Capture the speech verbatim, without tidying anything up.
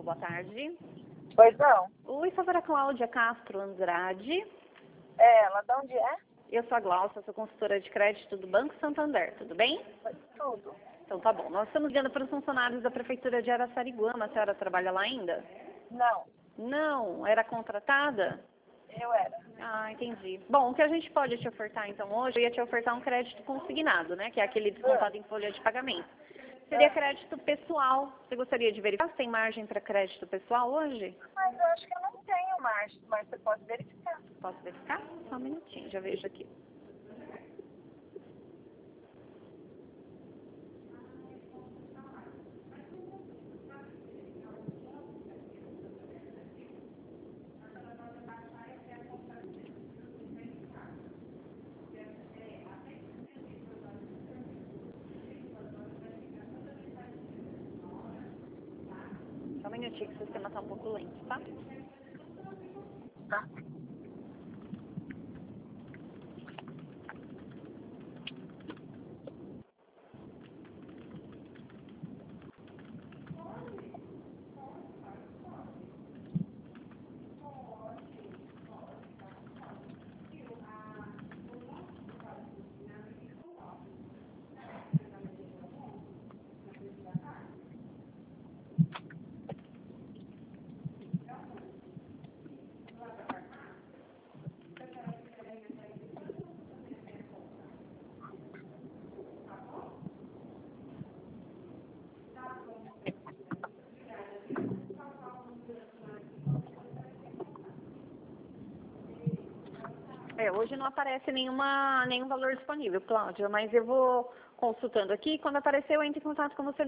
boa tarde. Pois não? Oi, favor, a Cláudia Castro Andrade. É, ela de onde é? Eu sou a Glaucia, sou consultora de crédito do Banco Santander, tudo bem? Tudo. Então tá bom. Nós estamos ligando para os funcionários da Prefeitura de Araçariguama. A senhora trabalha lá ainda? Não, Não, era contratada? eu era. Ah, entendi. Bom, o que a gente pode te ofertar então hoje, eu ia te ofertar um crédito consignado, né? Que é aquele descontado em folha de pagamento. Seria crédito pessoal. Você gostaria de verificar se tem margem para crédito pessoal hoje? Mas eu acho que eu não tenho mais, mas você pode verificar. Posso verificar? Só um minutinho, já vejo aqui. Só um minutinho que o sistema está um pouco lento, tá? Tá. É, hoje não aparece nenhuma, nenhum valor disponível, Cláudia, mas eu vou consultando aqui. Quando aparecer, eu entro em contato com você.